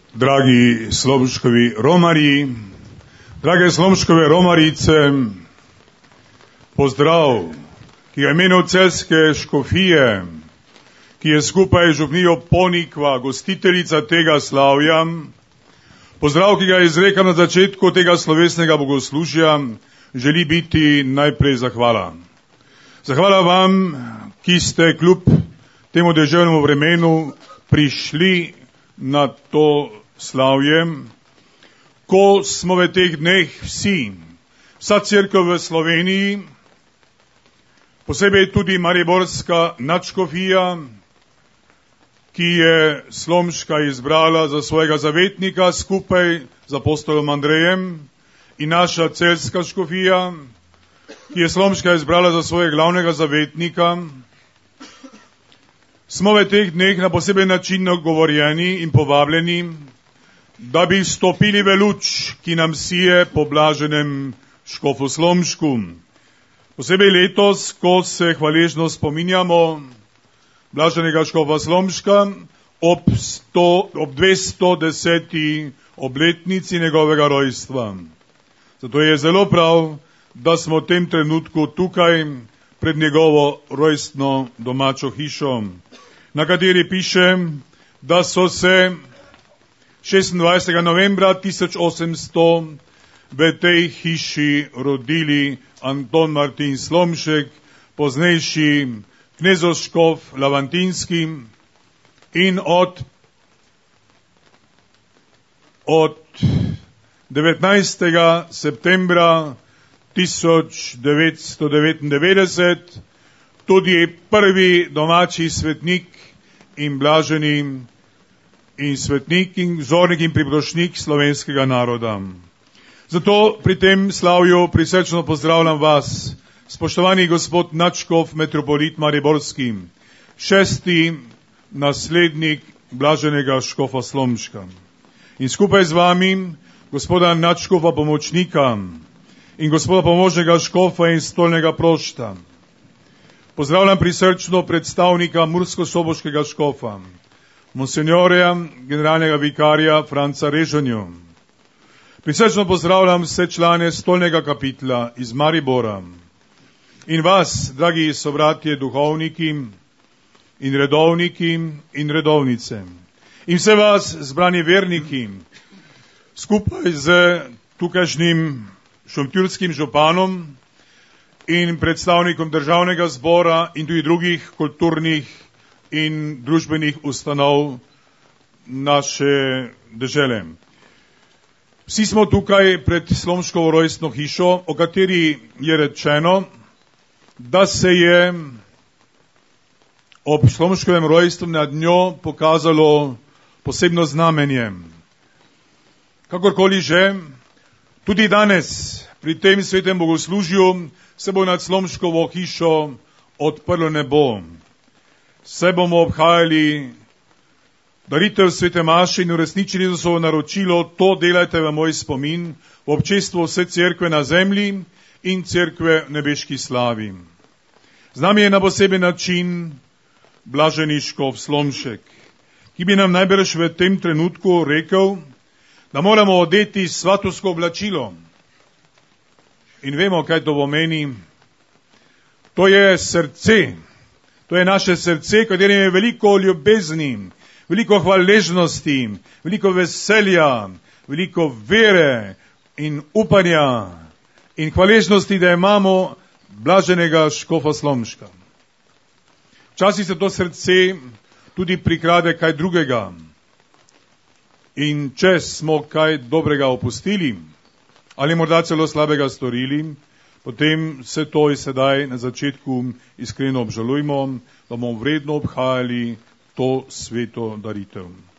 Dragi Slomškovi romarji, drage Slomškove romarice, pozdrav, ki je imenil Celjske škofije, ki je skupaj z župnijo Ponikva, gostiteljica tega slavja, pozdrav, ki ga izrekam na začetku tega slovesnega bogoslužja, želi biti najprej zahvala. Zahvala vam, ki ste kljub temu deževnemu vremenu prišli na to slavje, ko smo v teh dneh vsa cerkev v Sloveniji, posebej tudi mariborska nadškofija, ki je Slomška izbrala za svojega zavetnika skupaj z apostolom Andrejem, in naša celjska škofija, ki je Slomška izbrala za svojega glavnega zavetnika, smo v teh dneh na poseben način nagovorjeni in povabljeni, da bi vstopili v luč, ki nam sije po blaženem škofu Slomšku. Posebej letos, ko se hvaležno spominjamo blaženega škofa Slomška ob 210. obletnici njegovega rojstva. Zato je zelo prav, da smo v tem trenutku tukaj pred njegovo rojstno domačo hišo, na kateri piše, da so se 26. novembra 1800 v tej hiši rodili Anton Martin Slomšek, poznejši knezoškof Lavantinski, in od 19. septembra 1999 tudi prvi domači svetnik in blaženi in svetnik in vzornik in priprošnik slovenskega naroda. Zato pri tem slavju prisrčno pozdravljam vas, spoštovani gospod nadškof metropolit mariborski, 6. naslednik blaženega škofa Slomška. In skupaj z vami gospoda nadškofa pomočnika in gospoda pomožnega škofa in stolnega prošta. Pozdravljam prisrčno predstavnika mursko-soboškega škofa, monsenjorja, generalnega vikarja Franca Režonjo. Prisrčno pozdravljam vse člane stolnega kapitla iz Maribora in vas, dragi sobratje duhovniki in redovniki in redovnice. In vse vas, zbrani verniki, skupaj z tukajšnjim šentjurskim županom in predstavnikom državnega zbora in tudi drugih kulturnih in družbenih ustanov naše dežele. Vsi smo tukaj pred Slomškovo rojstno hišo, o kateri je rečeno, da se je ob Slomškovem rojstvu nad njo pokazalo posebno znamenje. Kakorkoli že, tudi danes pri tem svetem bogoslužju se bo nad Slomškovo hišo odprlo nebo. Se bomo obhajali daritev svete maše in uresničili Jezusovo naročilo, to delajte v moj spomin, v občestvu vse cerkve na zemlji in cerkve v nebeški slavi. Z nami je na poseben način blaženi škof Slomšek, ki bi nam najbrž v tem trenutku rekel, da moramo odeti svatovsko oblačilo. In vemo, kaj to pomeni. To je srce. To je naše srce, katerim je veliko ljubezni, veliko hvaležnosti, veliko veselja, veliko vere in upanja in hvaležnosti, da imamo blaženega škofa Slomška. Včasih se to srce tudi prikrade kaj drugega. In če smo kaj dobrega opustili, ali morda celo slabega storili, potem se to sedaj na začetku iskreno obžalujmo, da bomo vredno obhajali to sveto daritev.